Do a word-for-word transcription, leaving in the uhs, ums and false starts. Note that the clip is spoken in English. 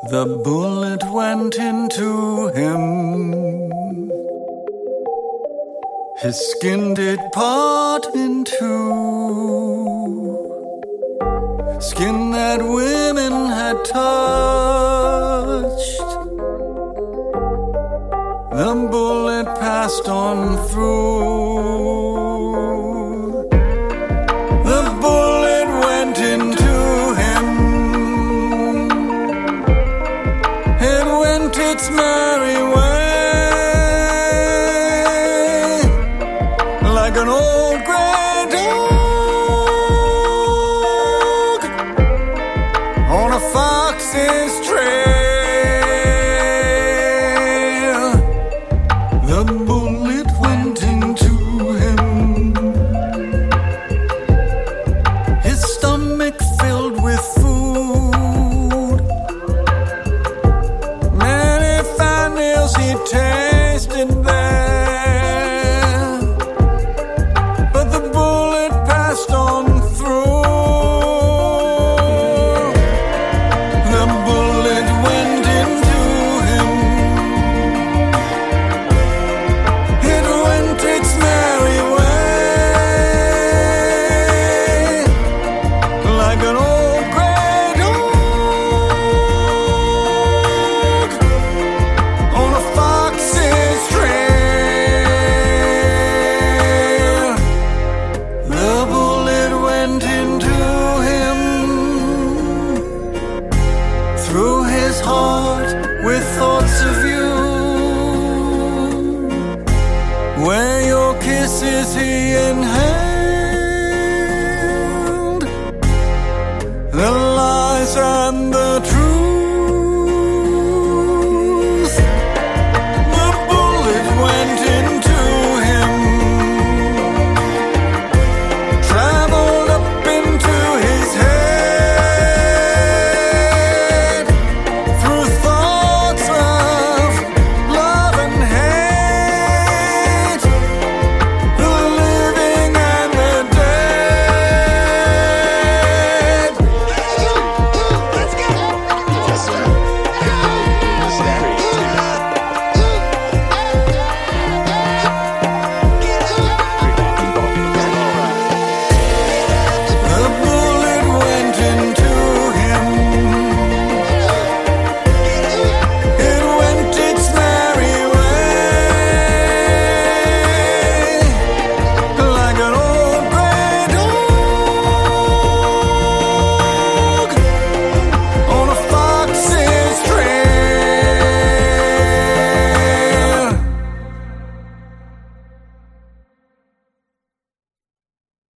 The bullet went into him. His skin did part in two. Skin that women had touched. The bullet passed on through. The bullet went into him. It went its merry way, like an old grey dog on a fox's trail. The bullet went into him. His stomach filled with food. Many fine meals he tasted there, but the bullet passed on through. The bullet went into him. It went its merry way, like an old grey dog on a fox's trail. The bullet went into him, through his heart with thoughts of you. Where your kisses he